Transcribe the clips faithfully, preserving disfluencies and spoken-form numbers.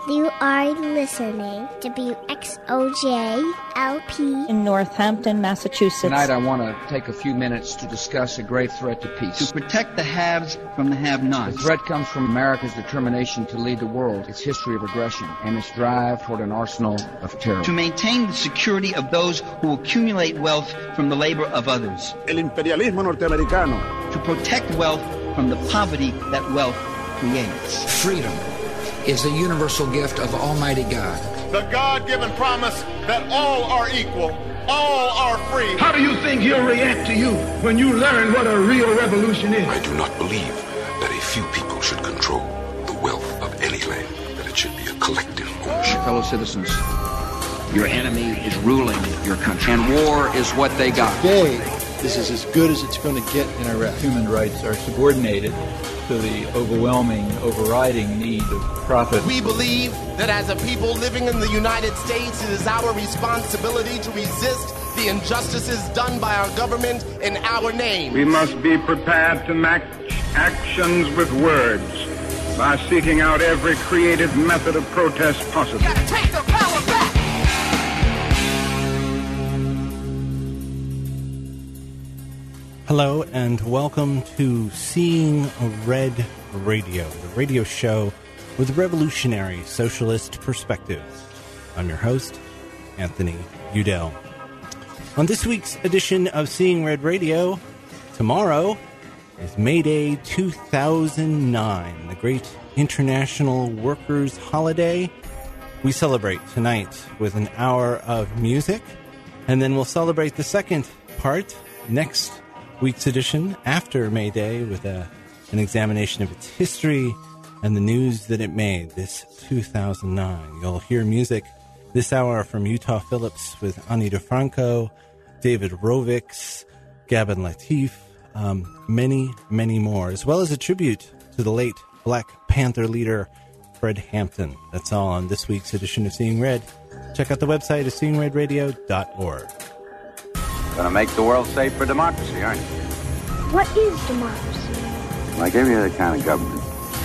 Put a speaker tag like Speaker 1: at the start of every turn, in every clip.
Speaker 1: You are listening to W X O J L P
Speaker 2: in Northampton, Massachusetts.
Speaker 3: Tonight I want to take a few minutes to discuss a great threat to peace.
Speaker 4: To protect the haves from the have-nots.
Speaker 3: The threat comes from America's determination to lead the world, its history of aggression, and its drive toward an arsenal of terror.
Speaker 4: To maintain the security of those who accumulate wealth from the labor of others.
Speaker 5: El imperialismo norteamericano.
Speaker 4: To protect wealth from the poverty that wealth creates.
Speaker 6: Freedom is the universal gift of Almighty God.
Speaker 7: The God-given promise that all are equal, all are free.
Speaker 8: How do you think he'll react to you when you learn what a real revolution is?
Speaker 9: I do not believe that a few people should control the wealth of any land, that it should be a collective ownership.
Speaker 3: Fellow citizens,
Speaker 10: your enemy is ruling your country, and war is what they got.
Speaker 11: Today, this is as good as it's going to get in Iraq.
Speaker 12: Human rights are subordinated to the overwhelming, overriding need of profit.
Speaker 13: We believe that as a people living in the United States, it is our responsibility to resist the injustices done by our government in our name.
Speaker 8: We must be prepared to match actions with words by seeking out every creative method of protest possible.
Speaker 13: We gotta take the power back!
Speaker 14: Hello and welcome to Seeing Red Radio, the radio show with revolutionary socialist perspectives. I'm your host, Anthony Udell. On this week's edition of Seeing Red Radio, tomorrow is May Day two thousand nine, the great international workers' holiday. We celebrate tonight with an hour of music, and then we'll celebrate the second part next week's edition after May Day with a, an examination of its history and the news that it made this two thousand nine. You'll hear music this hour from Utah Phillips with Ani DeFranco, David Rovics, Gavin Latif, um, many, many more, as well as a tribute to the late Black Panther leader Fred Hampton. That's all on this week's edition of Seeing Red. Check out the website at seeing red radio dot org.
Speaker 15: Gonna make the world safe for democracy, aren't you?
Speaker 1: What is democracy?
Speaker 15: Like every other kind of government.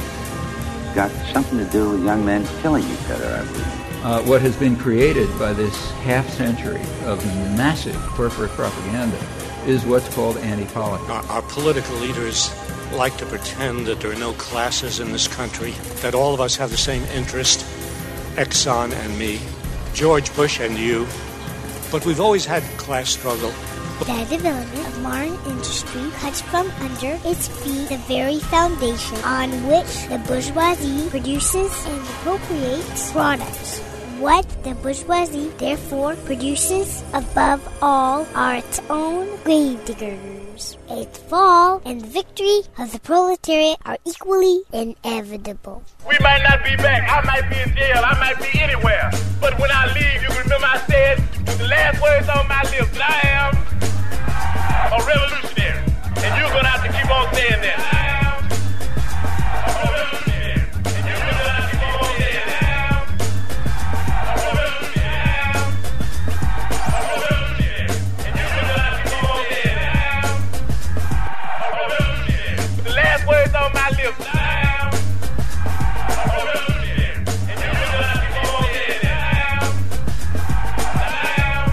Speaker 15: It's got something to do with young men killing each other, I believe.
Speaker 12: Uh, what has been created by this half century of massive corporate propaganda is what's called anti-politics.
Speaker 16: Our, our political leaders like to pretend that there are no classes in this country, that all of us have the same interest, Exxon and me, George Bush and you. But we've always had class struggle.
Speaker 1: The development of modern industry cuts from under its feet the very foundation on which the bourgeoisie produces and appropriates products. What the bourgeoisie therefore produces above all are its own gravediggers. Its fall and the victory of the proletariat are equally inevitable.
Speaker 7: We might not be back. I might be in jail. I might be anywhere. But when I leave, you remember I said with the last words on my lips that I am a revolutionary. And you're going to have to keep on saying that. I am a revolutionary. And you're going to have to keep on saying that. Words on my lips. I am a revolutionary. And you're going to have to keep on saying that. I am,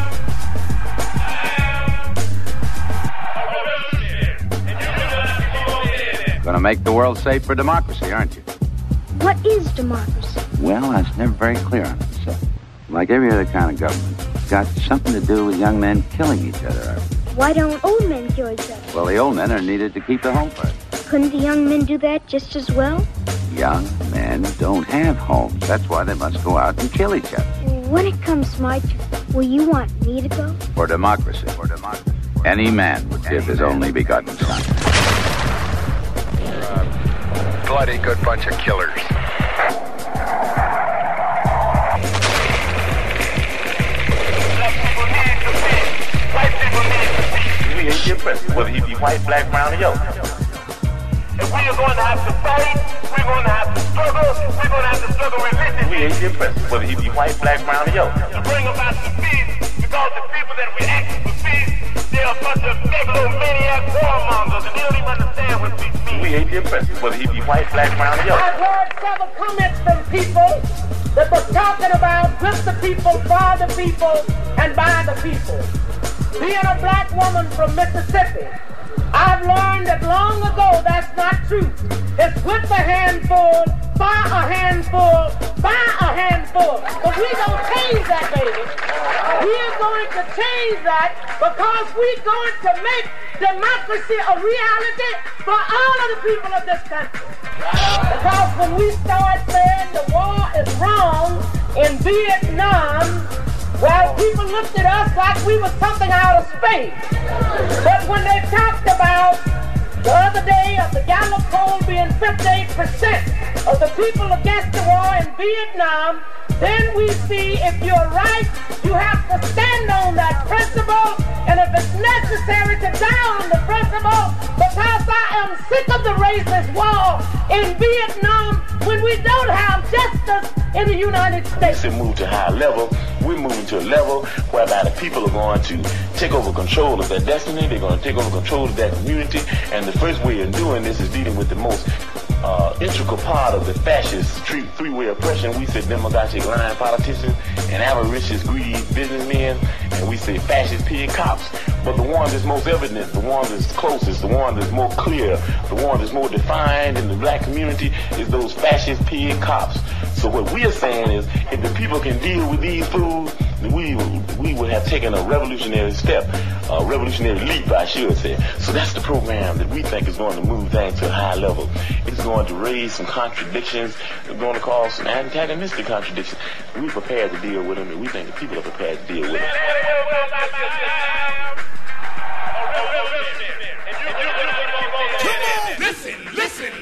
Speaker 7: I am, I am a revolutionary. And you're going to have to keep on saying that.
Speaker 15: Gonna make the world safe for democracy, aren't you?
Speaker 1: What is democracy?
Speaker 15: Well, I was never very clear on it. So, like every other kind of government, it's got something to do with young men killing each other, I believe.
Speaker 1: Why don't old men kill each other?
Speaker 15: Well, the old men are needed to keep the home first.
Speaker 1: Couldn't the young men do that just as well?
Speaker 15: Young men don't have homes. That's why they must go out and kill each other.
Speaker 1: When it comes to my turn, will you want me to go?
Speaker 15: For democracy. For democracy. For Any man would give his only begotten son.
Speaker 9: You're a bloody good bunch of killers.
Speaker 7: We ain't different, whether he be white, black, brown, or yellow. If we are going to have to fight, we're going to have to struggle, we're going to have to struggle religiously. We ain't different, whether he be white, black, brown, or yellow. To bring about the peace, because the people that we ask for peace, they're a bunch of megalomaniac warmongers, and they don't even understand what peace means. We ain't different, whether he be white, black, brown, or yellow.
Speaker 17: I've heard several comments from people talking about with the people, for the people, and by the people. Being a black woman from Mississippi, I've learned that long ago that's not true. It's with a handful, by a handful, by a handful. But we're going to change that, baby. We're going to change that because we're going to make democracy a reality for all of the people of this country. Because when we start saying the war is wrong in Vietnam, well, people looked at us like we was something out of space. But when they talked about the other day of the Gallup poll being fifty-eight percent of the people against the war in Vietnam, then we see if you're right, you have to stand on that principle, and if it's necessary to die on the principle, because I am sick of the racist war in Vietnam when we don't have justice in the United States.
Speaker 7: We move to a higher level. We're moving to a level whereby the people are going to take over control of their destiny. They're going to take over control of their community. And the first way of doing this is dealing with the most uh, integral part of the fascist three, three-way oppression. We say demagogic lying politicians and avaricious, greedy businessmen. And we say fascist pig cops. But the one that's most evident, the one that's closest, the one that's more clear, the one that's more defined in the black community is those fascist pig cops. So what we are saying is, if the people can deal with these fools, we we would have taken a revolutionary step, a revolutionary leap, I should say. So that's the program that we think is going to move things to a high level. It's going to raise some contradictions. It's going to cause some antagonistic contradictions. We're prepared to deal with them, and we think the people are prepared to deal with them.
Speaker 18: Come on, listen, listen.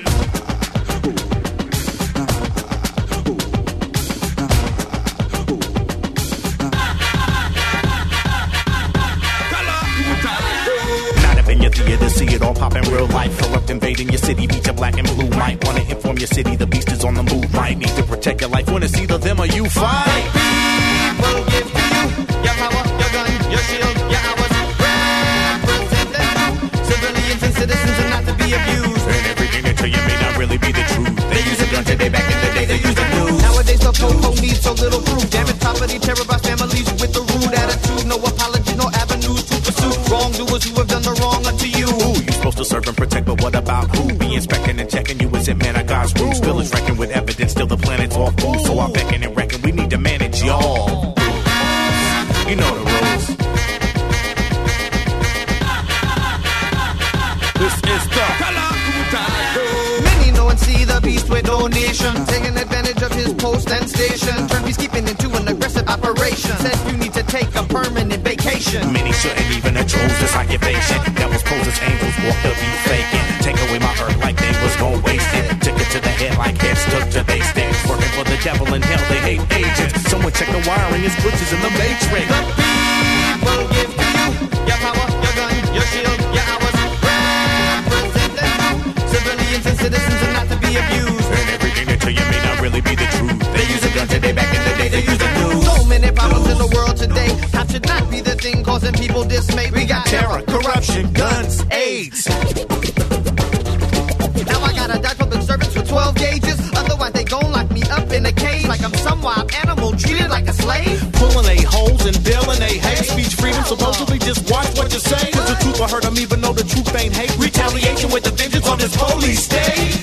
Speaker 19: In your theater, see it all pop in real life. Corrupt invading your city, beat your black and blue. Might wanna inform your city, the beast is on the move. Might need to protect your life when it's either them or you. Fight.
Speaker 18: People give to you your power, your gun, your shield, your hours. Represent them, civilians and citizens, are not to be abused.
Speaker 19: And everything they tell you may not really be the truth. They use a gun today, back in the day they used a news.
Speaker 18: Nowadays the po-po needs so little proof. Damage property, terrorize families with a rude attitude. No apologies, no avenues to pursue. Wrongdoers who have done the wrong unto you.
Speaker 19: Who you supposed to serve and protect, but what about who? Be inspecting and checking you, is it man of God's rules? Still is reckoned with evidence, still the planet's all full. So I beckon and reckon we need to manage y'all. You know the rules. This is the
Speaker 18: Many know and see the beast with donation, taking advantage of his post and station. Turn peacekeeping into an aggressive operation. Says you need to take a permanent vacation.
Speaker 19: Many shouldn't even have chose this occupation. Devils pose as angels, walk the beat faking. Take away my earth like they was gon' waste it. Took it to the head like heads took to they sticks. Working for the devil in hell, they hate agents. Someone check the wiring, it's glitches in the matrix.
Speaker 18: The people give to you your power, your gun, your shield, your hours. Represent them, civilians and citizens are not to be abused.
Speaker 19: And everything they tell you may not really be the truth. They use a gun today, back in the day they used a news.
Speaker 18: So many problems in the world today. That should not be the thing causing people dismay. We got
Speaker 19: terror, corruption, guns, AIDS.
Speaker 18: Now I gotta dodge public servants with twelve gauges. Otherwise they gon' lock me up in a cage like I'm some wild animal treated like a slave.
Speaker 19: Pulling they holes and billing they hate. Speech freedom, supposedly just watch what you say. Cause the truth will hurt them even though the truth ain't hate. Retaliation with the vengeance on this police state.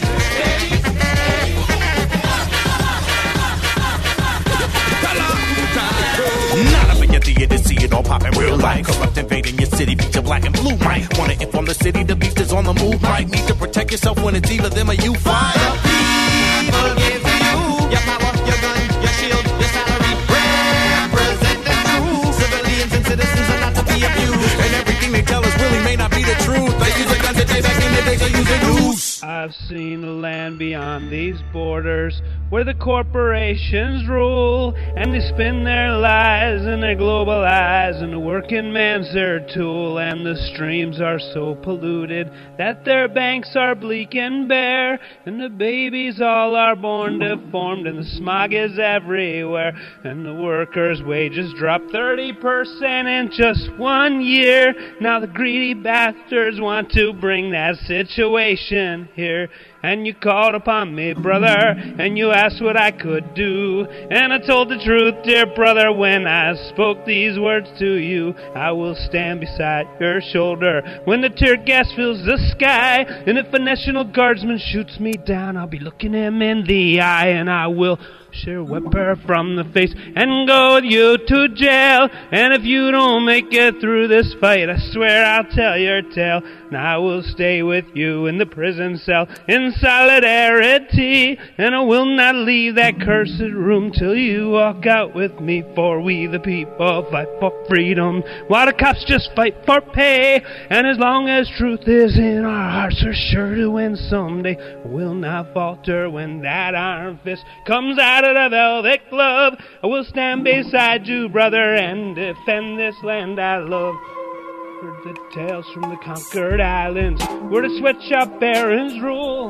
Speaker 19: Not up in your theater, see it all pop in real life. Corrupt invading your city, beat your black and blue. Might wanna inform the city, the beast is on the move. Might need to protect yourself when it's either them or you. Fight.
Speaker 18: People give to you your power, your gun, your shield, your salary. Represent the truth. Civilians and citizens are not to be abused.
Speaker 19: And everything they tell us really may not be the truth. They use a gun today, back in the day they use a noose.
Speaker 20: I've seen the land beyond these borders, where the corporations rule, and they spin their lies and their global eyes, and the working man's their tool, and the streams are so polluted that their banks are bleak and bare, and the babies all are born deformed, and the smog is everywhere, and the workers' wages drop thirty percent in just one year. Now the greedy bastards want to bring that situation here, and you called upon me, brother, and you asked what I could do. And I told the truth, dear brother, when I spoke these words to you. I will stand beside your shoulder when the tear gas fills the sky. And if a National Guardsman shoots me down, I'll be looking him in the eye, and I will sheer whip her from the face and go with you to jail. And if you don't make it through this fight, I swear I'll tell your tale, and I will stay with you in the prison cell in solidarity. And I will not leave that cursed room till you walk out with me, for we the people fight for freedom while the cops just fight for pay. And as long as truth is in our hearts, we're sure to win someday. We'll not falter when that iron fist comes out of the velvet glove. I will stand beside you, brother, and defend this land I love. Heard the tales from the conquered islands where the sweatshop barons rule,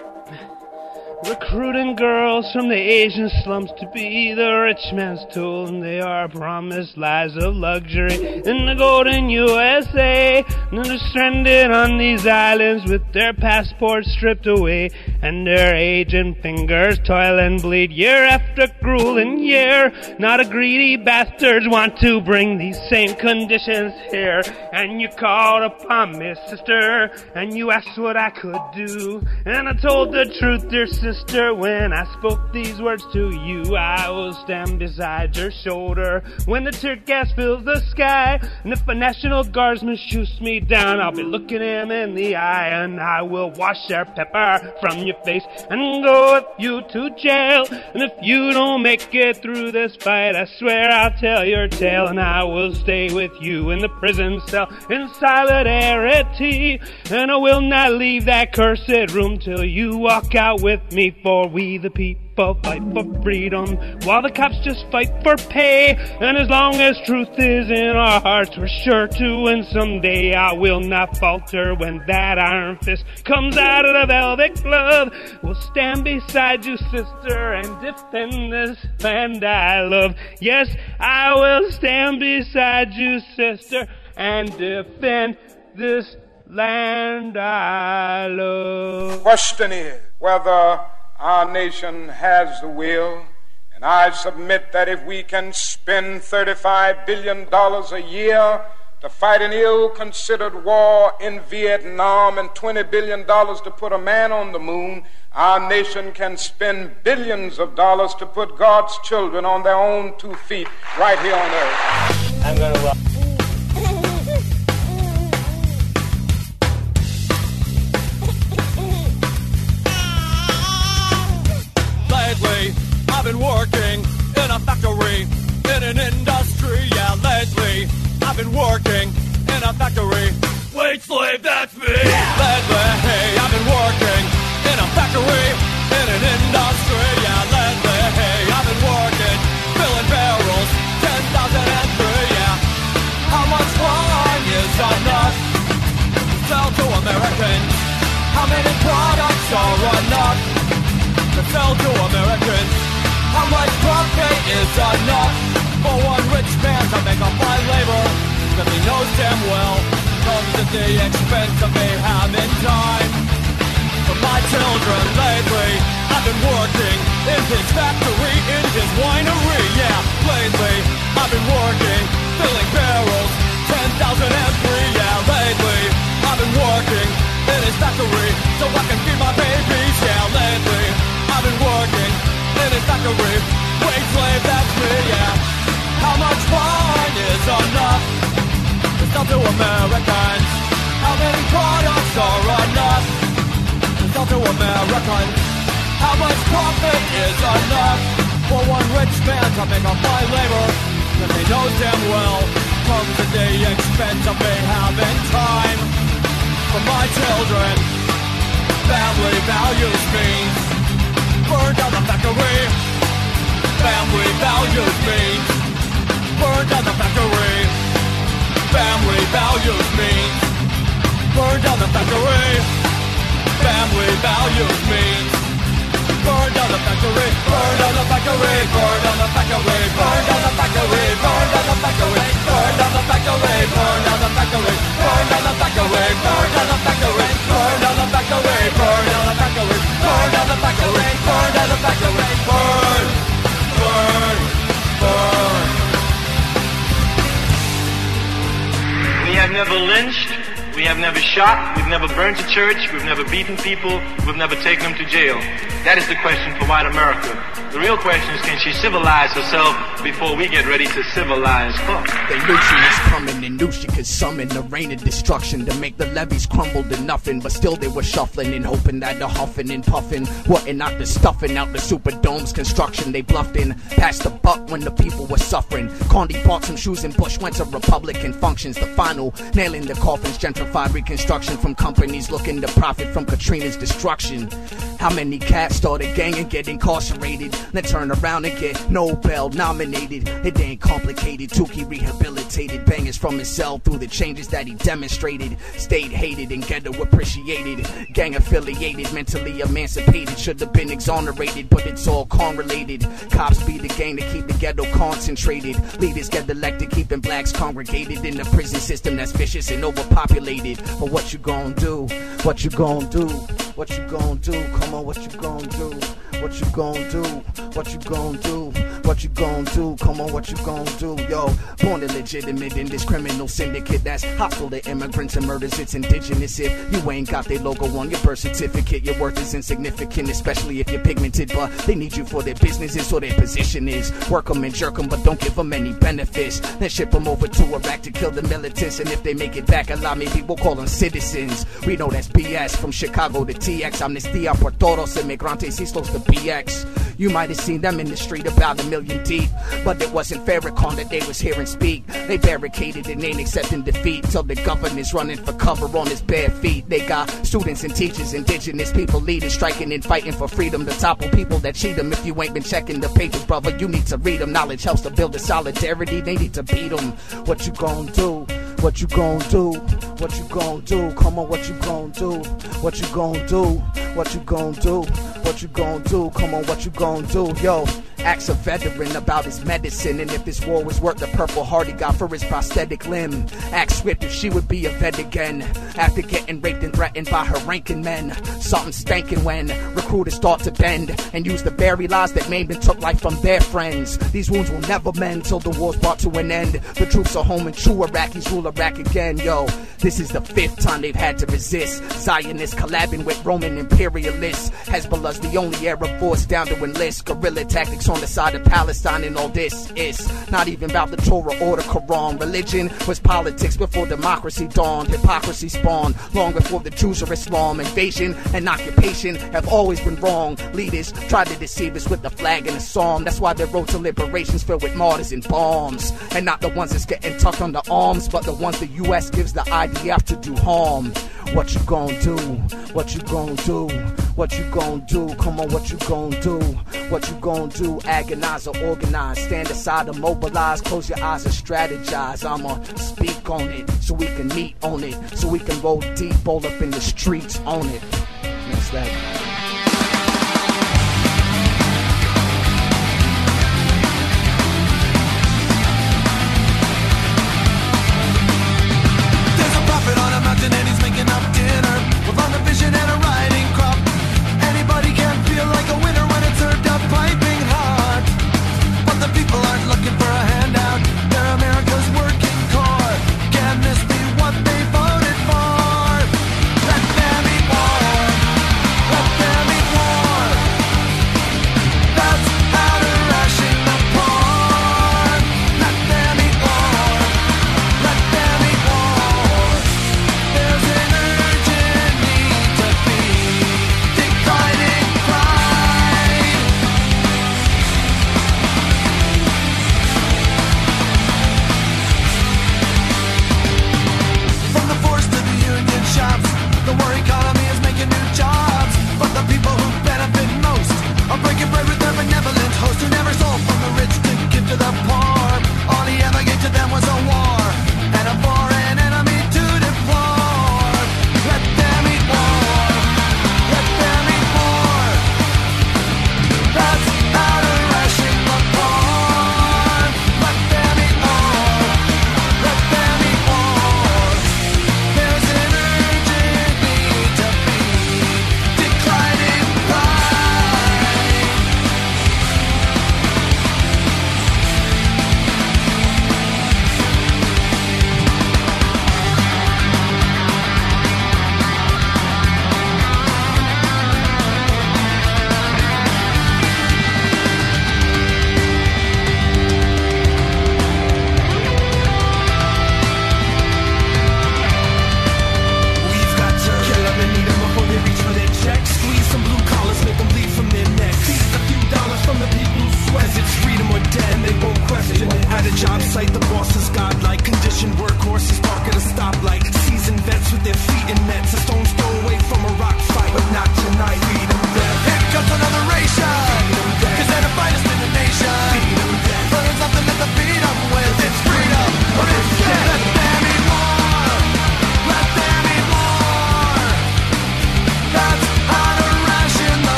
Speaker 20: recruiting girls from the Asian slums to be the rich man's tool. And they are promised lives of luxury in the golden U S A. And they're stranded on these islands with their passports stripped away, and their aging fingers toil and bleed year after grueling year. Not a greedy bastards want to bring these same conditions here. And you called upon me, sister, and you asked what I could do. And I told the truth, dear sister, when I spoke these words to you. I will stand beside your shoulder when the tear gas fills the sky. And if a National Guardsman shoots me down, I'll be looking him in the eye, and I will wash their pepper from your face and go with you to jail. And if you don't make it through this fight, I swear I'll tell your tale, and I will stay with you in the prison cell in solidarity. And I will not leave that cursed room till you walk out with me, for we the people fight for freedom while the cops just fight for pay. And as long as truth is in our hearts, we're sure to win someday. I will not falter when that iron fist comes out of the velvet glove. We'll stand beside you, sister, and defend this land I love. Yes, I will stand beside you, sister, and defend this land I love.
Speaker 8: Question is whether our nation has the will, and I submit that if we can spend thirty-five billion dollars a year to fight an ill-considered war in Vietnam and twenty billion dollars to put a man on the moon, our nation can spend billions of dollars to put God's children on their own two feet right here on earth. I'm going to...
Speaker 18: Lately, I've been working in a factory, in an industry, yeah, lately, I've been working in a factory. Wait, slave, that's me! Lately, hey, I've been working in a factory, in an industry, yeah, lately, hey, I've been working, filling barrels, ten thousand and three, yeah. How much wine is enough to sell to Americans? How many products are enough to sell to Americans? How much profit is enough for one rich man to make up my labor? Because he knows damn well comes at the expense of me having time for my children. Lately, I've been working in his factory, in his winery. Yeah, lately, I've been working, filling barrels, ten thousand and three. Yeah, lately, I've been working in his factory so I can feed my babies. Yeah, lately, I've been working in his factory. Wage slave, that's me, yeah. How much wine is enough to sell to Americans? How many products are enough to sell to Americans? How much profit is enough for one rich man to make up my labor? Because he knows damn well comes at the expense of me having time for my children. Family values means burn down the factory. Family values means burn down the factory. Family values means burn down the factory. Family values means burn down the factory. Burn down the factory. Burn down the factory. Burn down the factory. Burn down the factory. Burn down the factory. Burn down the factory. Burn down the factory. Burn down the factory. Burn down the factory. Burn down the factory. Burn down the the factory, burn down the factory, burn, burn, burn.
Speaker 21: We have never lynched, we have never shot, we've never burned a church, we've never beaten people, we've never taken them to jail. That is the question for white America. The real question is, can she civilize herself before we get ready to civilize her?
Speaker 22: They knew she was coming and knew she could summon a rain of destruction to make the levees crumble to nothing. But still they were shuffling and hoping that the huffing and puffing wasn't out the stuffing out the Superdome's construction. They bluffed in past the buck when the people were suffering. Condi bought some shoes and Bush went to Republican functions. The final nail in the coffins, gentrified reconstruction from companies looking to profit from Katrina's destruction. How many cats started gang and get incarcerated, then turn around and get Nobel nominated? It ain't complicated. Tukey rehabilitated bangers from his cell through the changes that he demonstrated. State hated and ghetto appreciated. Gang affiliated, mentally emancipated. Should have been exonerated, but it's all correlated. Cops be the gang to keep the ghetto concentrated. Leaders get elected, keeping blacks congregated in the prison system that's vicious and overpopulated. But what you gon' do? What you gon' do? What you gon' do? Come on, what you gon' do? What you gon' do? What you gon' do? What you gon' do? Come on, what you gon' do? Yo, born illegitimate in this criminal syndicate that's hostile to immigrants and murders. It's indigenous. If you ain't got their logo on your birth certificate, your worth is insignificant, especially if you're pigmented. But they need you for their businesses or their position is. Work them and jerk them, but don't give them any benefits. Then ship them over to Iraq to kill the militants. And if they make it back alive, maybe we'll call them citizens. We know that's B S. From Chicago to T X, amnistía por todos inmigrantes y los de B X. You might have seen them in the street about a million deep, but it wasn't Farrakhan that they was hearing speak. They barricaded and ain't accepting defeat till the governor's running for cover on his bare feet. They got students and teachers, indigenous people, leaders striking and fighting for freedom to topple people that cheat them. If you ain't been checking the papers, brother, you need to read them. Knowledge helps to build a solidarity. They need to beat them. What you gon' do? What you gon' do? What you gon' do? Come on, what you gon' do? What you gon' do? What you gon' do? What you gon' do? Come on, what you gon' do? Yo, ask a veteran about his medicine and if this war was worth the Purple Heart he got for his prosthetic limb. Ask Swift if she would be a vet again after getting raped and threatened by her ranking men. Something spanking when recruiters start to bend and use the very lies that maimed and took life from their friends. These wounds will never mend till the war's brought to an end. The troops are home and true Iraqis rule Iraq again. Yo, this is the fifth time they've had to resist. Zionists collabing with Roman imperialists. Hezbollah's the only Arab force down to enlist. Guerrilla tactics on the side of Palestine, and all this is not even about the Torah or the Quran. Religion was politics before democracy dawned. Hypocrisy spawned long before the Jews or Islam. Invasion and occupation have always been wrong. Leaders tried to deceive us with the flag and the psalm. That's why their road to liberation's filled with martyrs and bombs. And not the ones that's getting tucked under arms, but the ones the U S gives the I D F to do harm. What you gon' do? What you gon' do? What you gon' do? Come on, what you gon' do? What you gon' do? Agonize or organize. Stand aside or mobilize. Close your eyes or strategize. I'ma speak on it so we can meet on it. So we can roll deep, roll up in the streets on it. That's that.
Speaker 18: And he's making up dinner with on the vision and a riding crop. Anybody can feel like a winner when it's served up piping hot. But the people aren't looking for a handout. They're America's working core. Can this be what they voted for? Let there be war. Let there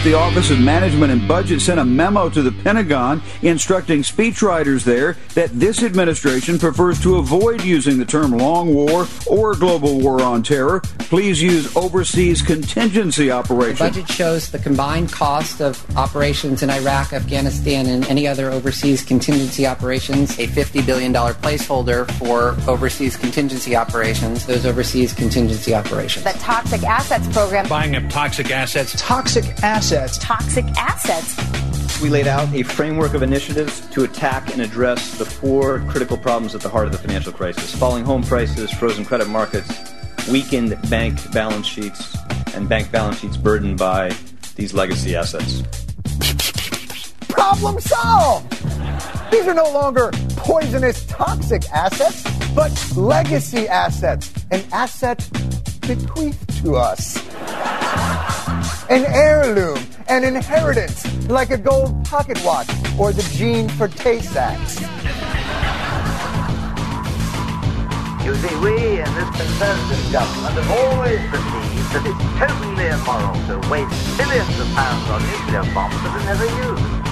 Speaker 2: the Office of Management and Budget sent a memo to the Pentagon instructing speechwriters there that this administration prefers to avoid using the term long war or global war on terror. Please use overseas contingency operations.
Speaker 5: The budget shows the combined cost of operations in Iraq, Afghanistan, and any other overseas contingency operations, a fifty billion dollars placeholder for overseas contingency operations, those overseas contingency operations.
Speaker 23: The Toxic Assets Program.
Speaker 24: Buying up toxic assets.
Speaker 25: Toxic assets.
Speaker 23: Toxic assets.
Speaker 26: We laid out a framework of initiatives to attack and address the four critical problems at the heart of the financial crisis: falling home prices, frozen credit markets, weakened bank balance sheets, and bank balance sheets burdened by these legacy assets.
Speaker 25: Problem solved! These are no longer poisonous, toxic assets, but legacy assets. An asset bequeathed to us. An heirloom, an inheritance, like a gold pocket watch or the gene for Tay-Sachs.
Speaker 27: You see, we in this conservative government have always believed that it's totally immoral to waste billions of pounds on nuclear bombs that are never used.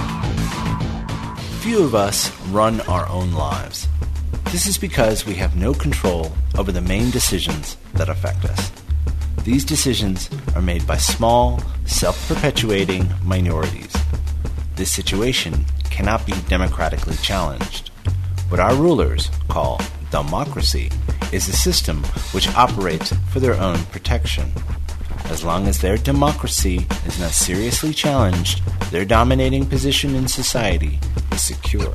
Speaker 28: Few of us run our own lives. This is because we have no control over the main decisions that affect us. These decisions are made by small, self-perpetuating minorities. This situation cannot be democratically challenged. What our rulers call democracy is a system which operates for their own protection. As long as their democracy is not seriously challenged, their dominating position in society is secure.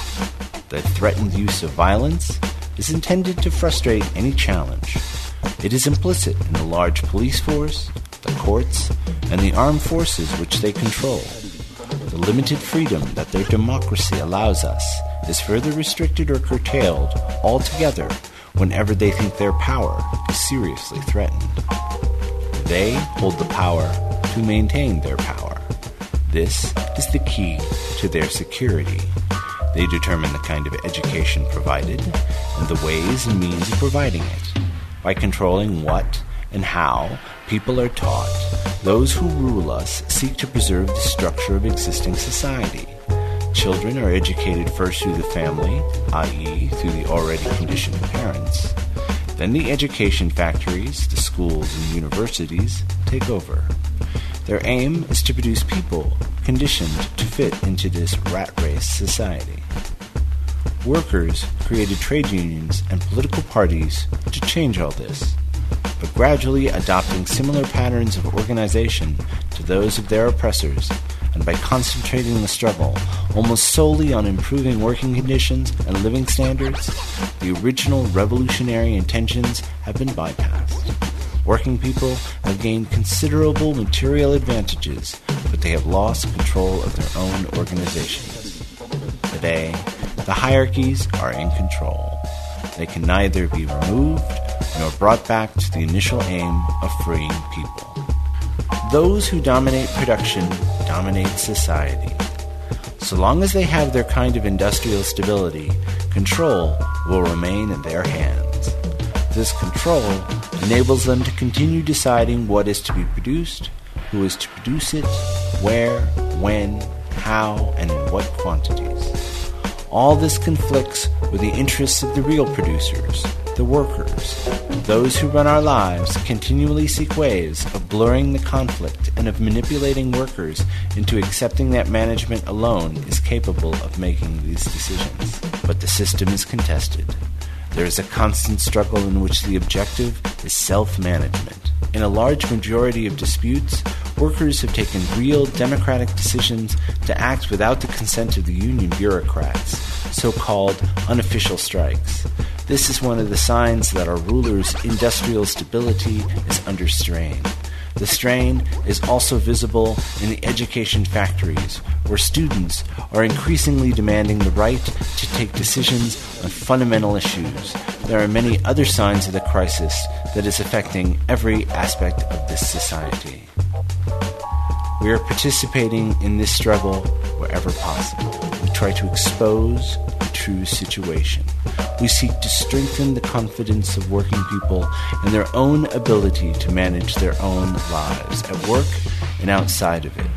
Speaker 28: The threatened use of violence is intended to frustrate any challenge. It is implicit in the large police force, the courts, and the armed forces which they control. The limited freedom that their democracy allows us is further restricted or curtailed altogether whenever they think their power is seriously threatened. They hold the power to maintain their power. This is the key to their security. They determine the kind of education provided and the ways and means of providing it. By controlling what and how people are taught, those who rule us seek to preserve the structure of existing society. Children are educated first through the family, that is through the already conditioned parents. Then the education factories, the schools and universities, take over. Their aim is to produce people conditioned to fit into this rat race society. Workers created trade unions and political parties to change all this, but gradually adopting similar patterns of organization to those of their oppressors, and by concentrating the struggle almost solely on improving working conditions and living standards, the original revolutionary intentions have been bypassed. Working people have gained considerable material advantages, but they have lost control of their own organizations. Today, the hierarchies are in control. They can neither be removed nor brought back to the initial aim of freeing people. Those who dominate production dominate society. So long as they have their kind of industrial stability, control will remain in their hands. This control enables them to continue deciding what is to be produced, who is to produce it, where, when, how, and in what quantities. All this conflicts with the interests of the real producers, the workers. Those who run our lives continually seek ways of blurring the conflict and of manipulating workers into accepting that management alone is capable of making these decisions. But the system is contested. There is a constant struggle in which the objective is self-management. In a large majority of disputes, workers have taken real democratic decisions to act without the consent of the union bureaucrats, so-called unofficial strikes. This is one of the signs that our rulers' industrial stability is under strain. The strain is also visible in the education factories, where students are increasingly demanding the right to take decisions on fundamental issues. There are many other signs of the crisis that is affecting every aspect of this society. We are participating in this struggle wherever possible. We try to expose the true situation. We seek to strengthen the confidence of working people in their own ability to manage their own lives, at work and outside of it.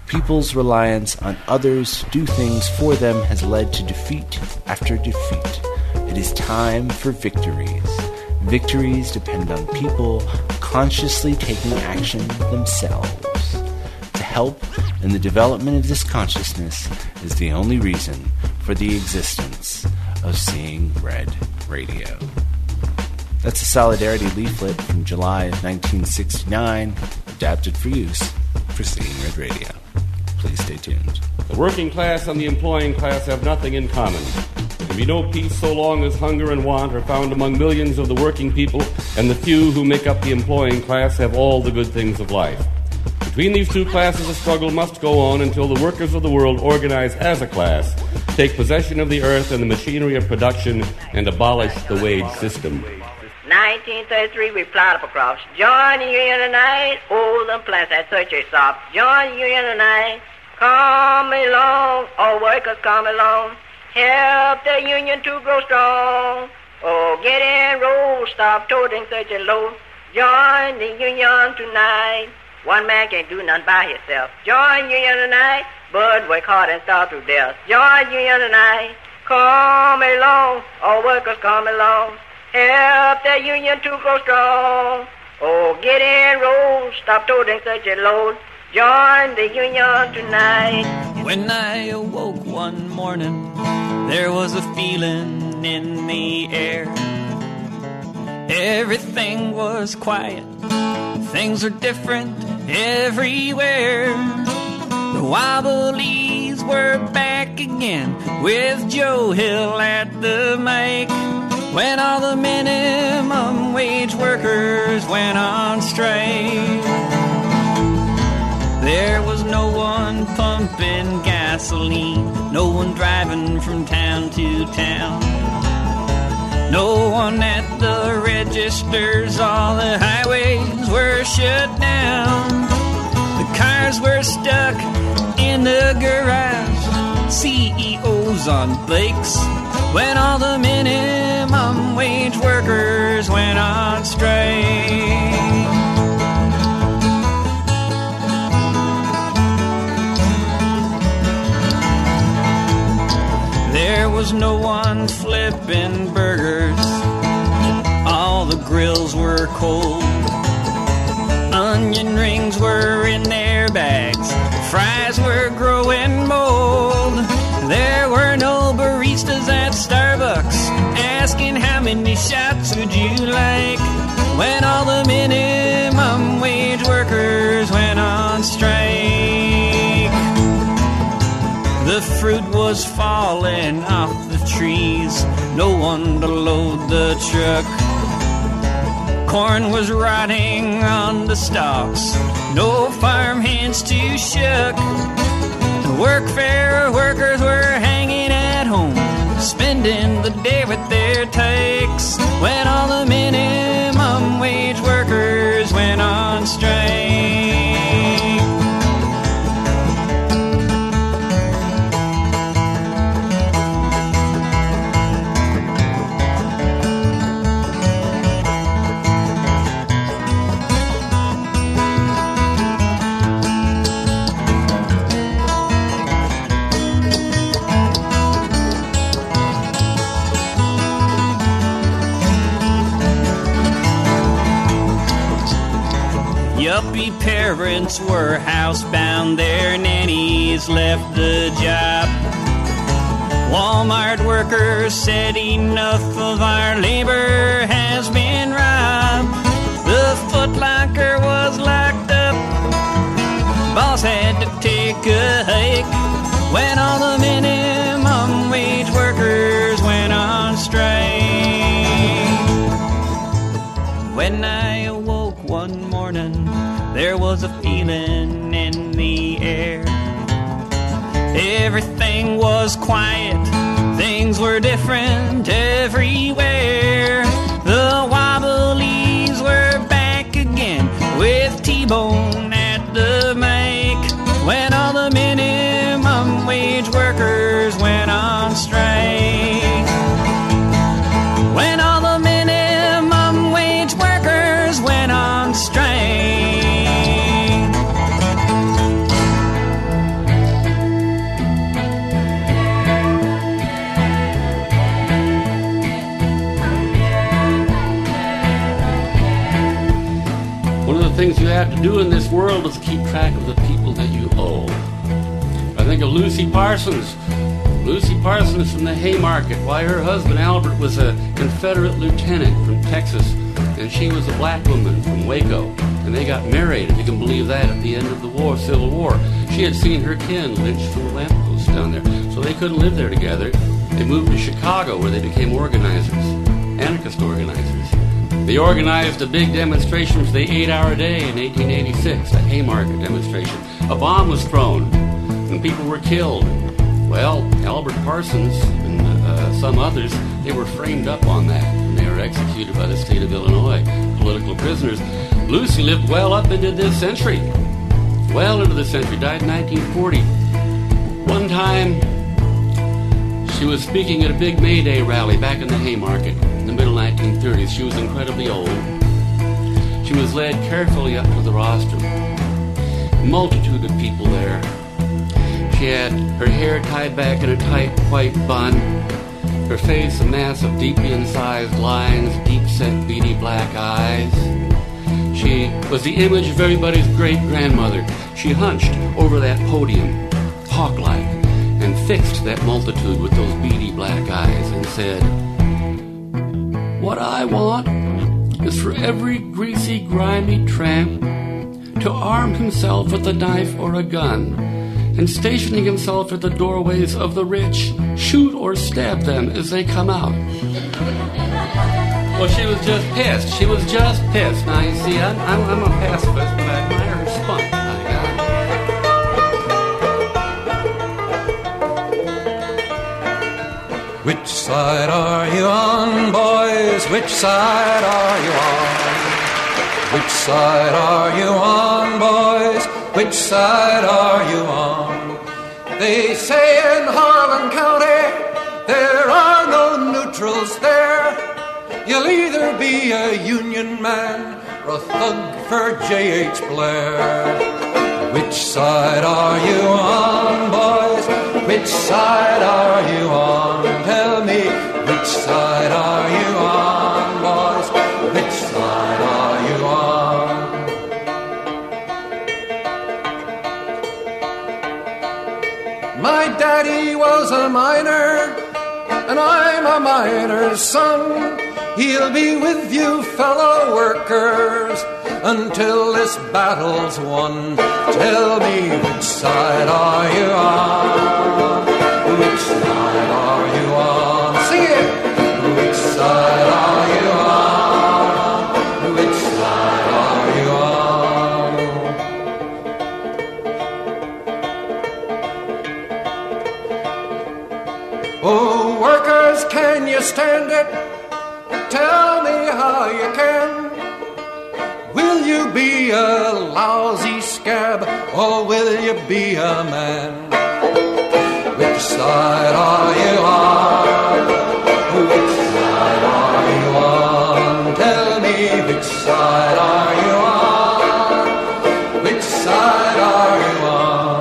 Speaker 28: People's reliance on others to do things for them has led to defeat after defeat. It is time for victories. Victories depend on people consciously taking action themselves. To help in the development of this consciousness is the only reason for the existence of Seeing Red Radio. That's a Solidarity leaflet from July of nineteen sixty-nine, adapted for use for Seeing Red Radio. Please stay tuned.
Speaker 3: The working class and the employing class have nothing in common. There can be no peace so long as hunger and want are found among millions of the working people, and the few who make up the employing class have all the good things of life. Between these two classes, a struggle must go on until the workers of the world organize as a class, take possession of the earth and the machinery of production, and abolish the wage system.
Speaker 4: nineteen thirty-three, we plowed up across. Join the union tonight. Oh, them plants that search are soft. Join the union tonight. Come along, all workers come along. Help the union to grow strong. Oh, get enrolled, stop toting such a load. Join the union tonight. One man can't do nothing by himself. Join union tonight, but work hard and starve to death. Join union tonight. Come along, all workers come along. Help the union to grow strong. Oh, get enrolled, stop toting such a load. Join the union tonight.
Speaker 6: When I awoke one morning, there was a feeling in the air. Everything was quiet. Things were different everywhere. The Wobblies were back again with Joe Hill at the mic. When all the minimum wage workers went on strike. There was no one pumping gasoline, no one driving from town to town, no one at the registers, all the highways were shut down. The cars were stuck in the garage, C E Os on bikes, when all the minimum wage workers went on strike. There was no one flipping burgers, all the grills were cold. Onion rings were in their bags, fries were growing mold. There were no baristas at Starbucks asking how many shots would you like, when all the minimum wage workers went on strike. The fruit was falling off the trees, no one to load the truck. Corn was rotting on the stalks, no farm hands to shuck. The workfare workers were hanging at home, spending the day with their takes, when all the minimum wage workers went on strike. Yuppie parents were housebound, their nannies left the job. Walmart workers said enough of our labor has been robbed. The Foot Locker was locked up, boss had to take a hike, when all the minimum wage workers went on strike. When I awoke one morning, there was a feeling in the air. Everything was quiet, things were different everywhere. The Wobblies were back again with T-Bone at the mic, when all the minimum wage workers went on strike. When all the minimum wage workers went on strike.
Speaker 3: things you have to do in this world is keep track of the people that you owe. I think of Lucy Parsons. Lucy Parsons from the Haymarket. Why, her husband Albert was a Confederate lieutenant from Texas, and she was a black woman from Waco. And they got married, if you can believe that, at the end of the war, Civil War. She had seen her kin lynched from the lamppost down there, so they couldn't live there together. They moved to Chicago, where they became organizers, anarchist organizers. They organized a big demonstration for the eight-hour day in eighteen eighty-six, the Haymarket demonstration. A bomb was thrown, and people were killed. Well, Albert Parsons and uh, some others, they were framed up on that, and they were executed by the state of Illinois, political prisoners. Lucy lived well up into this century, well into the century, died in nineteen forty. One time, she was speaking at a big May Day rally back in the Haymarket in the middle nineteen thirties. She was incredibly old. She was led carefully up to the rostrum. A multitude of people there. She had her hair tied back in a tight white bun, her face a mass of deeply incised lines, deep-set beady black eyes. She was the image of everybody's great-grandmother. She hunched over that podium, hawk-like, and fixed that multitude with those beady black eyes and said, "What I want is for every greasy, grimy tramp to arm himself with a knife or a gun, and stationing himself at the doorways of the rich, shoot or stab them as they come out." Well, she was just pissed. She was just pissed. Now, you see, I'm, I'm, I'm a pacifist, but I admire her spunk.
Speaker 1: Which side are you on, boys? Which side are you on? Which side are you on, boys? Which side are you on? They say in Harlan County there are no neutrals there. You'll either be a Union man or a thug for J H Blair. Which side are you on, boys? Which side are you on? Tell me, which side are you on, boys? Which side are you on? My daddy was a miner, and I'm a miner's son. He'll be with you, fellow workers, until this battle's won. Tell me, which side are you on? Which side are you on? Sing it! Which side are you on? Which side are you on? Oh, workers, can you stand it? Tell me how you can. Will you be a lousy scab, or will you be a man? Which side are you on? Which side are you on? Tell me, which side are you on? Which side are you on?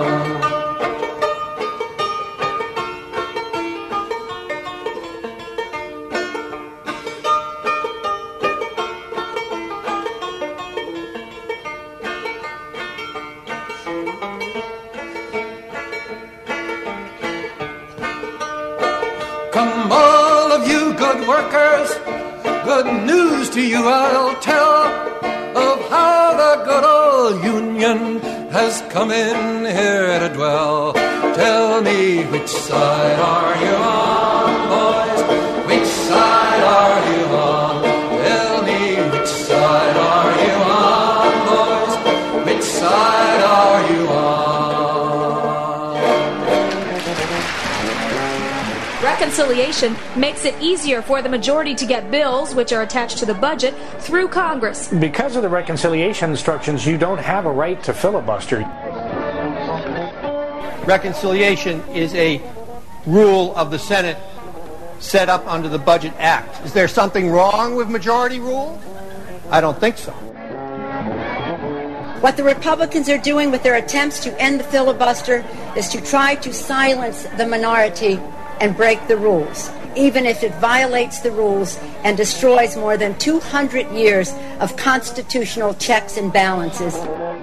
Speaker 1: Come, all of you good workers, good news to you I'll tell of how the good old Union has come in here to dwell. Tell me, which side are you on, boys? Which side are you on? Tell me, which side are you on, boys? Which side are you on?
Speaker 10: Reconciliation makes it easier for the majority to get bills, which are attached to the budget, through Congress.
Speaker 11: Because of the reconciliation instructions, you don't have a right to filibuster.
Speaker 12: Reconciliation is a rule of the Senate set up under the Budget Act. Is there something wrong with majority rule? I don't think so.
Speaker 13: What the Republicans are doing with their attempts to end the filibuster is to try to silence the minority and break the rules. even if it violates the rules and destroys more than two hundred years of constitutional checks and balances.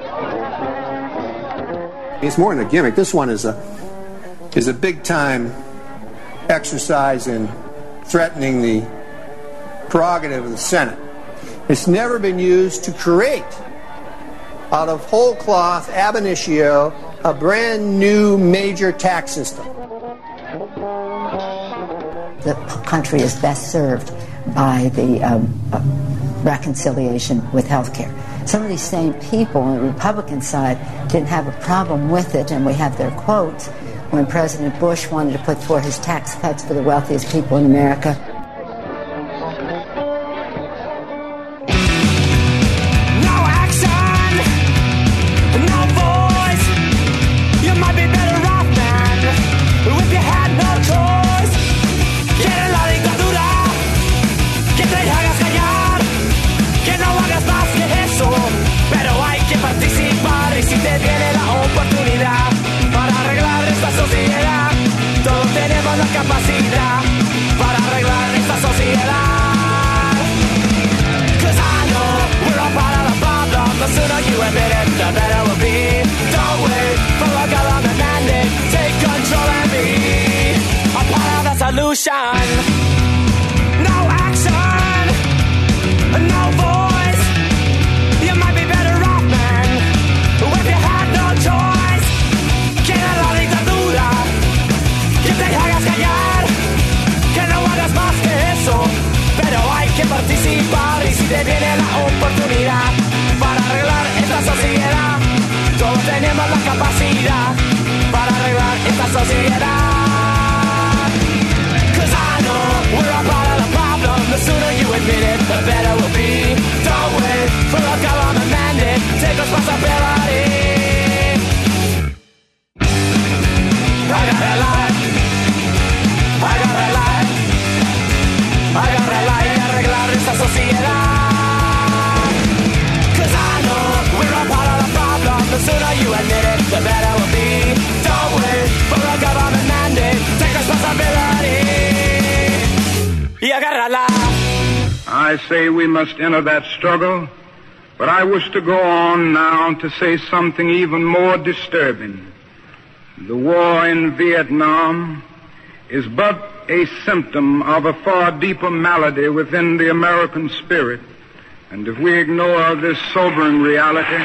Speaker 12: It's more than a gimmick. This one is a is a big-time exercise in threatening the prerogative of the Senate. It's never been used to create, out of whole cloth, ab initio, a brand new major tax system.
Speaker 7: The country is best served by the um, uh, reconciliation with health care. Some of these same people on the Republican side didn't have a problem with it, and we have their quotes when President Bush wanted to put forth his tax cuts for the wealthiest people in America.
Speaker 18: Capacidad para arreglar esta sociedad. 'Cause I know we're all part of the problem. The sooner you admit it, the better we'll be. Don't wait for a government mandate. Take control and be a part of the solution. No action, no voice. You might be better off, man, if you had no choice. Quiere la dictadura. Que te hagas callar, que no hagas más que eso, pero hay que participar y si te viene la oportunidad para arreglar esta sociedad, todos tenemos la capacidad para arreglar esta sociedad. 'Cause I know we're a part of the problem, the sooner you admit it, the better we'll be. Don't wait for a government mandate, take responsibility. Agarra la Agárrala y arreglar esta sociedad. 'Cause I know we're a part of the problem. The sooner you admit it, the better we'll be. Don't wait for a government mandate. Take responsibility. Y agárrala.
Speaker 8: I say we must enter that struggle, but I wish to go on now to say something even more disturbing. The war in Vietnam is but a symptom of a far deeper malady within the American spirit. And if we ignore this sobering reality,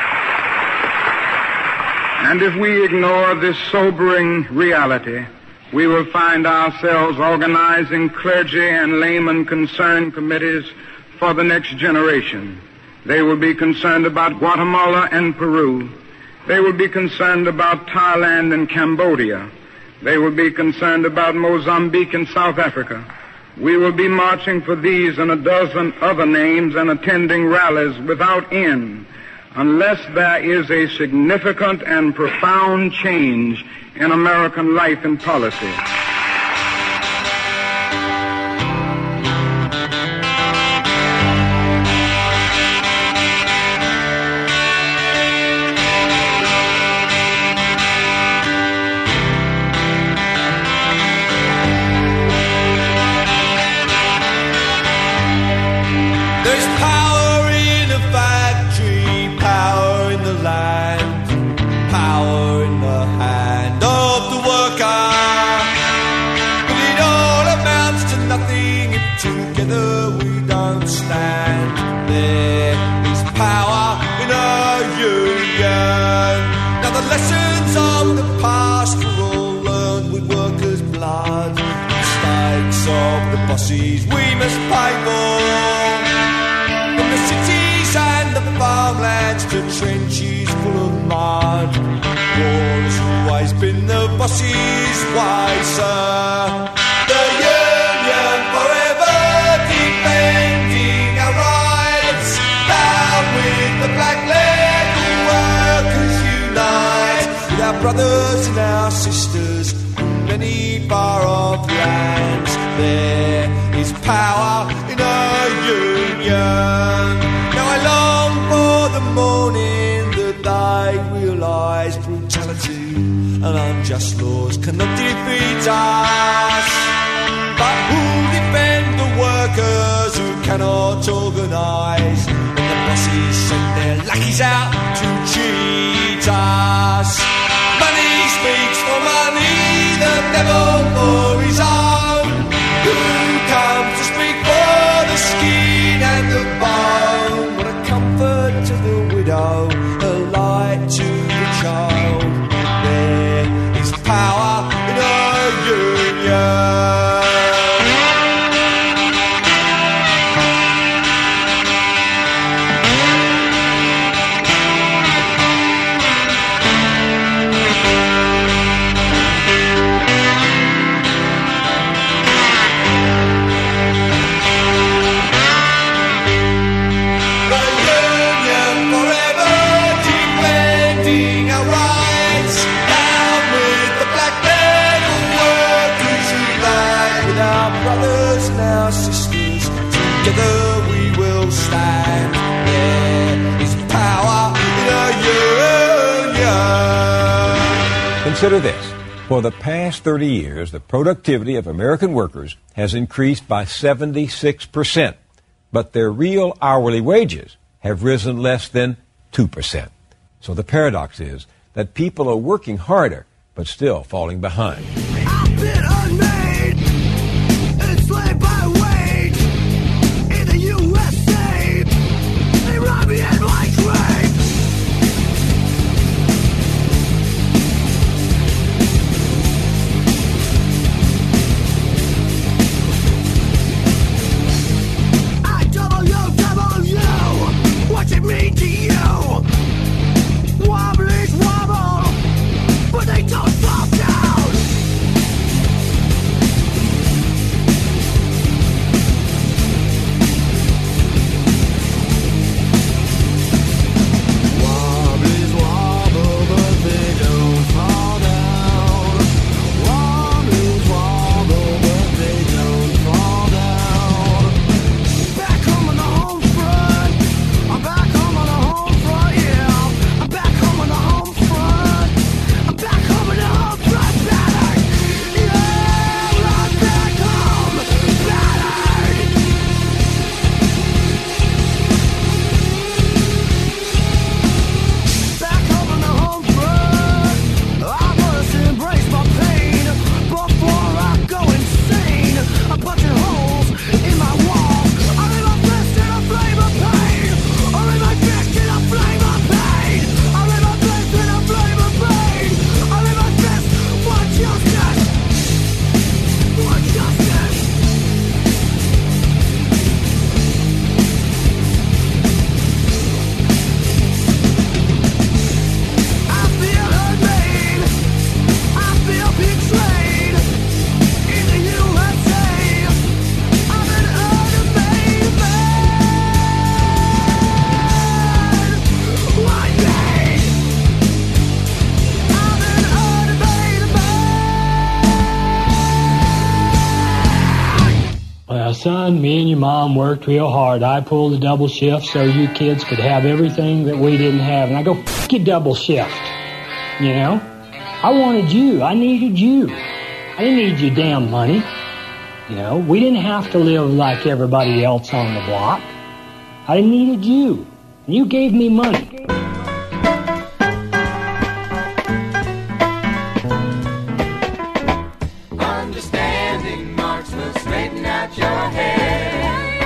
Speaker 8: and if we ignore this sobering reality, we will find ourselves organizing clergy and layman concerned committees for the next generation. They will be concerned about Guatemala and Peru. They will be concerned about Thailand and Cambodia. They will be concerned about Mozambique and South Africa. We will be marching for these and a dozen other names and attending rallies without end unless there is a significant and profound change in American life and policy.
Speaker 18: Lessons of the past were all learned with workers' blood. Mistakes of the bosses we must pay for. From the cities and the farmlands to trenches full of mud. War has always been the bosses' way, sir. The Union forever defending our rights. Down with the black leg workers unite. With our brothers and our sisters from many far-off lands. There is power in our union. Now I long for the morning that they realise brutality and unjust laws cannot defeat us. But
Speaker 9: cannot organise, and the bosses send their lackeys out to cheat us. Money speaks for money, the devil for his own. Who comes to speak for the skin and the bone? What a comfort to the widow, a light to the child. There is power in a union. Together we will stand. There is power in a union.
Speaker 14: Consider this. For the past thirty years, the productivity of American workers has increased by seventy-six percent, but their real hourly wages have risen less than two percent. So the paradox is that people are working harder, but still falling behind.
Speaker 18: I've been unmade, enslaved by wage. In the U S A, they rob me and my grave. I double you, double you. What's it mean to you? Wobblies wobble, but they don't fall down. Wobblies wobble, but they don't fall down. Wobblies wobble, but they don't fall down. Back home on the home front. I'm back home on the home front, yeah. I'm back home on the home front. I'm back home on the home front, battered. Yeah, I'm back home, battered. Back home on the home front. I must embrace my pain before I go insane. I'm punching holes in my wall. I'm in my fist in a flame of pain. I'm in my fist in a flame of pain. I'm in my fist in a flame of pain. I'm in my fist for justice. For justice. I feel unmade. I feel betrayed. In the U S A, I'm an unmade man. Why me? I'm an unmade man.
Speaker 15: Well, son, me and your mom worked real hard. I pulled a double shift so you kids could have everything that we didn't have. And I go, f*** your double shift. You know? I wanted you. I needed you. I didn't need your damn money. You know? We didn't have to live like everybody else on the block. I needed you. And you gave me money.
Speaker 18: Understanding marks will straighten out your head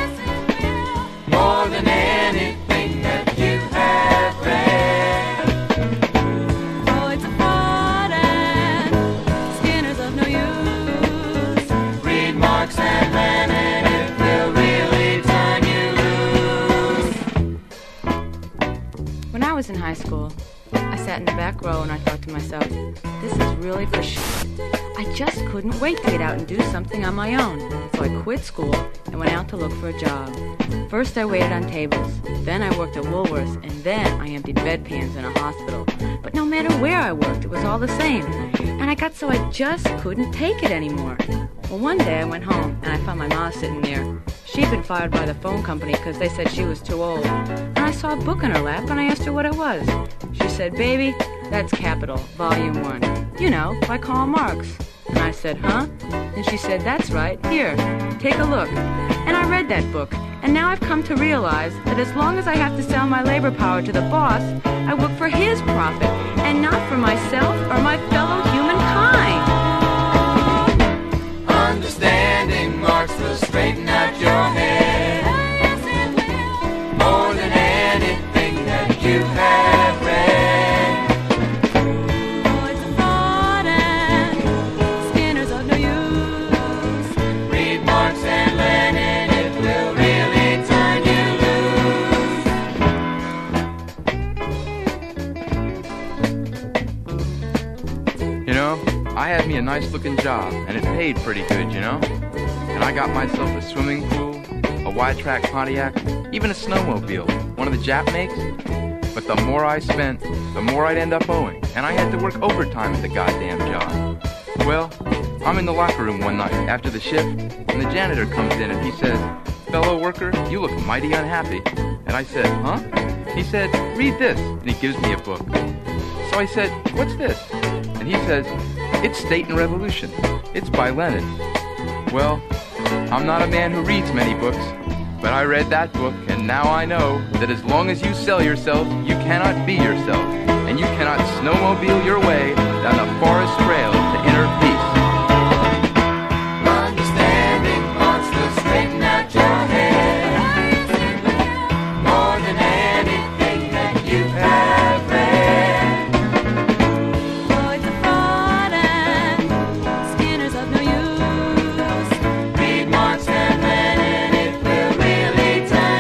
Speaker 18: more than anything that you have read. Oh, it's a fraud and Skinner's of no use. Read Marx and Lenin, it will really turn you loose.
Speaker 16: When I was in high school, I sat in the back row and I thought to myself, this is really for shit. I just couldn't wait to get out and do something on my own. So I quit school and went out to look for a job. First I waited on tables, then I worked at Woolworths, and then I emptied bedpans in a hospital. But no matter where I worked, it was all the same. And I got so I just couldn't take it anymore. Well, one day I went home and I found my mom sitting there. She'd been fired by the phone company because they said she was too old. And I saw a book in her lap and I asked her what it was. She said, baby, that's Capital, Volume one. You know, by Karl Marx. And I said, huh? And she said, that's right. Here, take a look. And I read that book. And now I've come to realize that as long as I have to sell my labor power to the boss, I work for his profit and not for myself or my fellow humankind.
Speaker 9: Understanding Marx will straighten out your head more than anything that you have read.
Speaker 18: Freud's a fraud and Skinner's of no use.
Speaker 9: Read Marx and Lenin, it will really turn you loose.
Speaker 2: You know, I had me a nice looking job, and it paid pretty good, you know? And I got myself a swimming pool, a wide-track Pontiac, even a snowmobile, one of the Jap makes. But the more I spent, the more I'd end up owing, and I had to work overtime at the goddamn job. Well, I'm in the locker room one night after the shift, and the janitor comes in and he says, fellow worker, you look mighty unhappy. And I said, huh? He said, read this, and he gives me a book. So I said, what's this? And he says, it's State and Revolution. It's by Lenin. Well, I'm not a man who reads many books, but I read that book, and now I know that as long as you sell yourself, you cannot be yourself, and you cannot snowmobile your way down the forest trail to inner peace.
Speaker 9: Understanding Marx will straighten out your head more than anything that you have read.
Speaker 18: Freud's a fraud and Skinner's of no use.
Speaker 9: Read Marx and Lenin, it will really turn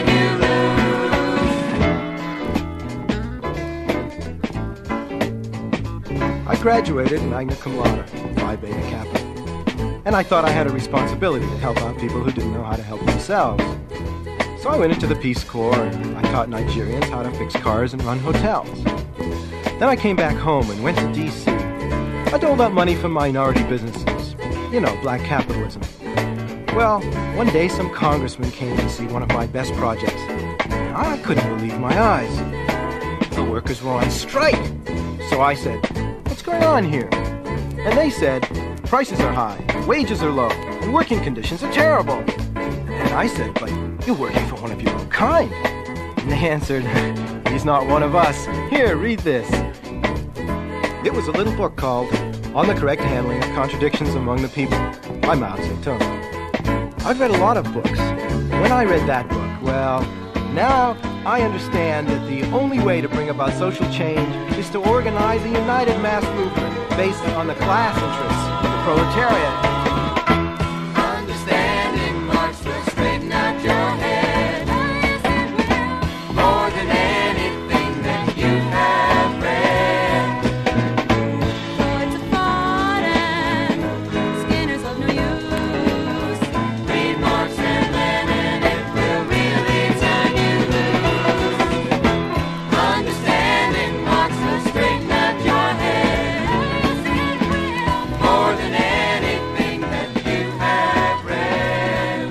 Speaker 9: you loose.
Speaker 5: I graduated magna cum laude, Phi Beta Kappa. And I thought I had a responsibility to help out people who didn't know how to help themselves. So I went into the Peace Corps and I taught Nigerians how to fix cars and run hotels. Then I came back home and went to D C I doled out money for minority businesses. You know, black capitalism. Well, one day some congressman came to see one of my best projects. And I couldn't believe my eyes. The workers were on strike. So I said, what's going on here? And they said, prices are high, wages are low, and working conditions are terrible. And I said, but you're working for one of your own kind. And they answered, he's not one of us. Here, read this. It was a little book called On the Correct Handling of Contradictions Among the People by Mao Zedong. I've read a lot of books. When I read that book, well, now I understand that the only way to bring about social change is to organize a united mass movement based on the class interests of the proletariat.
Speaker 9: Understanding Marx will straighten out your head more than anything that you have read.
Speaker 18: Freud's a fraud and Skinner's of no use.
Speaker 9: Read Marx and Lenin, it will really turn you loose. Understanding Marx will straighten out your head more than anything that you have read.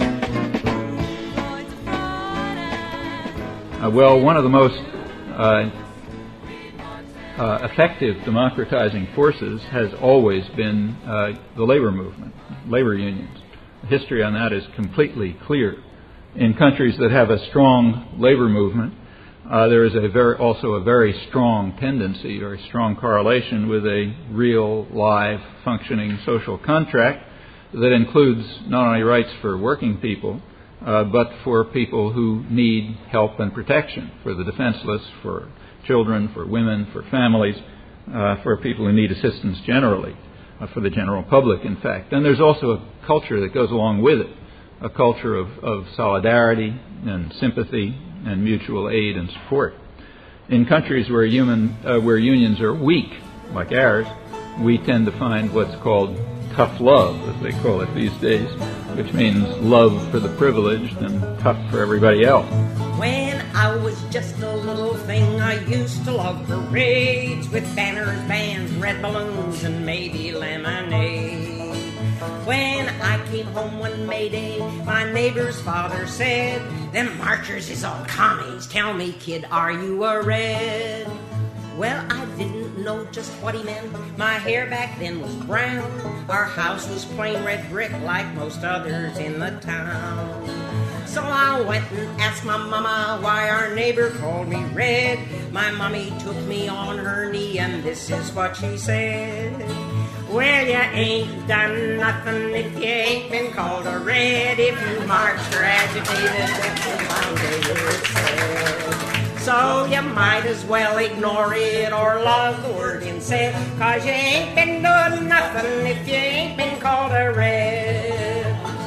Speaker 17: Uh, well, one of the most uh, uh, effective democratizing forces has always been uh, the labor movement, labor unions. The history on that is completely clear. In countries that have a strong labor movement, uh, there is a very, also a very strong tendency or a strong correlation with a real, live, functioning social contract that includes not only rights for working people, uh, but for people who need help and protection, for the defenseless, for children, for women, for families, uh, for people who need assistance generally, uh, for the general public, in fact. And there's also a culture that goes along with it, a culture of, of solidarity and sympathy and mutual aid and support. In countries where, human, uh, where unions are weak, like ours, we tend to find what's called tough love, as they call it these days, which means love for the privileged and tough for everybody else.
Speaker 19: When I was just a little thing, I used to love parades with banners, bands, red balloons, and maybe lemonade. When I came home one May Day, my neighbor's father said, "Them marchers is all commies. Tell me, kid, are you a red?" Well, I didn't know just what he meant. My hair back then was brown. Our house was plain red brick like most others in the town. So I went and asked my mama why our neighbor called me Red. My mommy took me on her knee and this is what she said. Well, you ain't done nothing if you ain't been called a Red. If you marched or agitated, if you found it said. So you might as well ignore it or love the word instead, 'cause you ain't been doing nothing if you ain't been called a Red.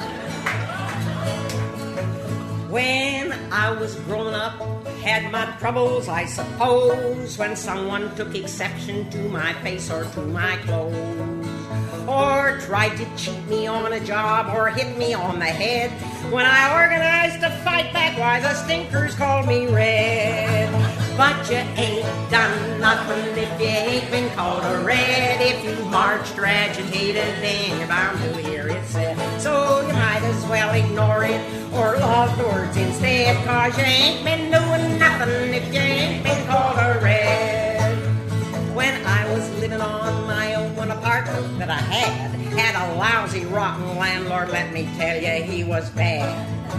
Speaker 19: When I was growing up, had my troubles, I suppose, when someone took exception to my face or to my clothes, or tried to cheat me on a job or hit me on the head. When I organized to fight back, why the stinkers called me Red. But you ain't done nothing if you ain't been called a Red. If you marched or agitated, then you're bound to hear it said. So you might as well ignore it or love the words instead, 'cause you ain't been doing nothing if you ain't been called a Red. When I was living on my own apartment that I had, had a lousy, rotten landlord, let me tell you, he was bad.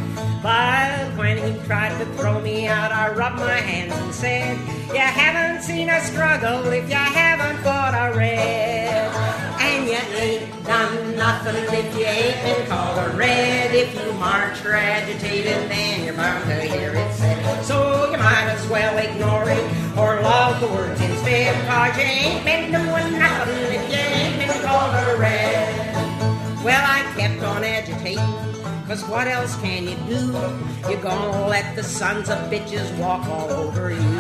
Speaker 19: But when he tried to throw me out, I rubbed my hands and said, you haven't seen a struggle if you haven't fought a Red. And you ain't done nothing if you ain't been called a Red. If you marched or agitated, then you're bound to hear it said. So you might as well ignore it or love the words instead, 'cause you ain't been doing nothing if you ain't been called a Red. Well, I kept on agitating, 'cause what else can you do? You're gonna let the sons of bitches walk all over you.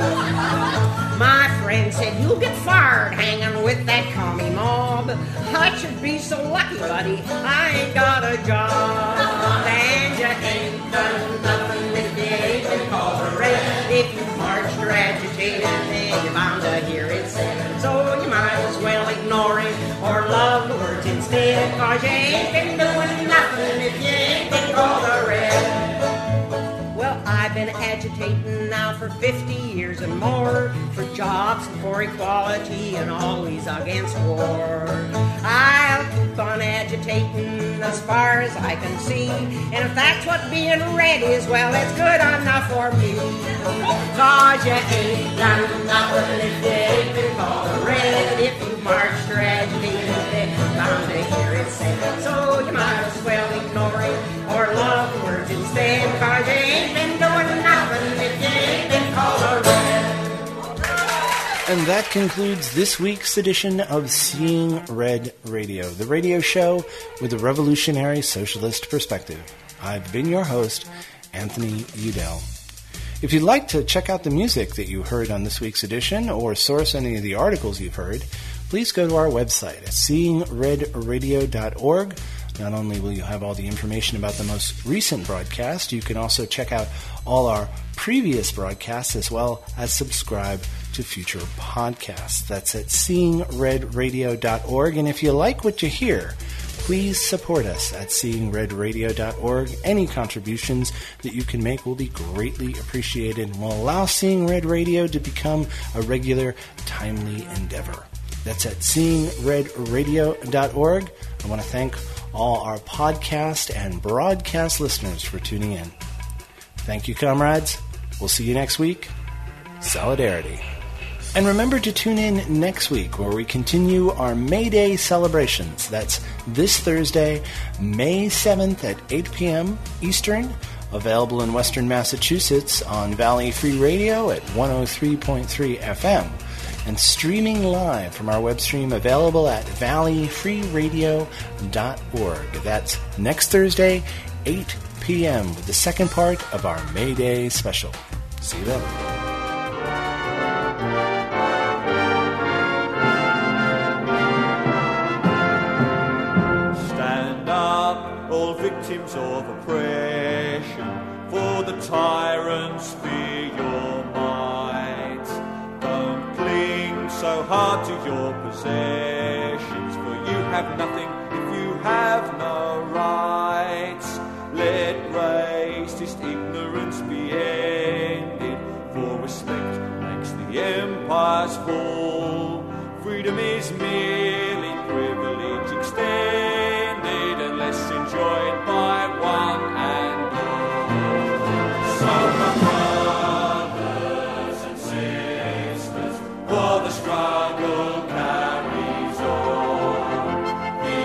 Speaker 19: My friend said, you'll get fired hanging with that commie mob. I should be so lucky, buddy, I ain't got a job. And you ain't done nothing if you ain't been called a Red. If you marched or agitated, then you're bound to hear it said. So you might as well ignore it or love the words instead, 'cause you ain't been doing nothing if you ain't been called a Red. Well, I've been agitating now for fifty years and more, for jobs and for equality and always against war. I'll keep on agitating as far as I can see, and if that's what being Red is, well, it's good enough for me. 'Cause you ain't done nothing if you ain't been called a Red. If you marched or agitated, then you're bound to hear it said. So you might as well ignore it or love the words instead, 'cause you ain't been doing nothing if you ain't been called a Red.
Speaker 28: And that concludes this week's edition of Seeing Red Radio, the radio show with a revolutionary socialist perspective. I've been your host, Anthony Udell. If you'd like to check out the music that you heard on this week's edition or source any of the articles you've heard, please go to our website at seeing red radio dot org. Not only will you have all the information about the most recent broadcast, you can also check out all our previous broadcasts as well as subscribe to future podcasts. That's at seeing red radio dot org. And if you like what you hear, please support us at seeing red radio dot org. Any contributions that you can make will be greatly appreciated and will allow Seeing Red Radio to become a regular, timely endeavor. That's at seeing red radio dot org. I want to thank all our podcast and broadcast listeners for tuning in. Thank you, comrades. We'll see you next week. Solidarity. And remember to tune in next week where we continue our May Day celebrations. That's this Thursday, May seventh at eight p.m. Eastern, available in Western Massachusetts on Valley Free Radio at one oh three point three F M, and streaming live from our web stream available at valley free radio dot org. That's next Thursday, eight p.m. with the second part of our May Day special. See you then.
Speaker 9: All victims of oppression, for the tyrants fear your might. Don't cling so hard to your possessions, for you have nothing if you have no rights. Let racist ignorance be ended, for respect makes the empires fall. freedom is merely privilege extended unless enjoyed by one and all. So my brothers and sisters, for the struggle carries on. The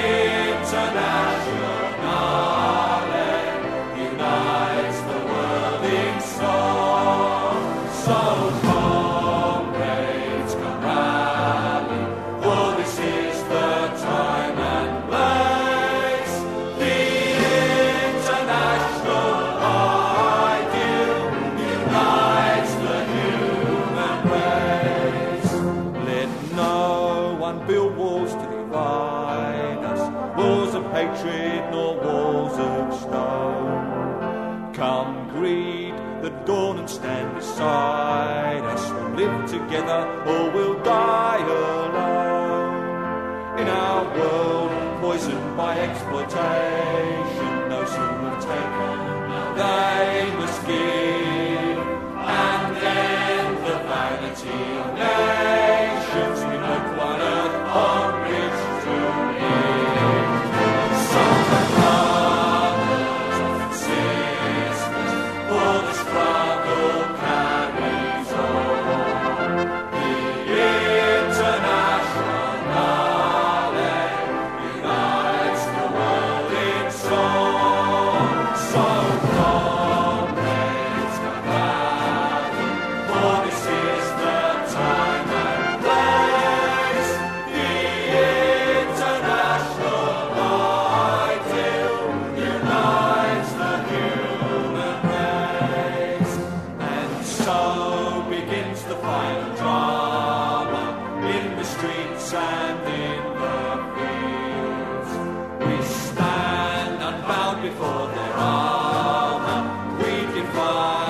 Speaker 9: Internationale unites the world in song. So comrades, come rally, for this is the time and place. The international ideal unites the human race. Let no one build walls to divide us, walls of hatred nor walls of stone. Come greet the dawn and stand beside us. We'll live together or we'll die alone. In our world poisoned by exploitation, those who have taken, they must give. And end the vanity of nations. We make one earth on which to live. So my brothers and sisters, for the struggle carries on. The Internationale unites the world in song. So comrades, come rally, for this is the time and place. The international ideal unites the human race. And so begins the final drama in the streets and in the fields. We stand unbound before their armor. We defy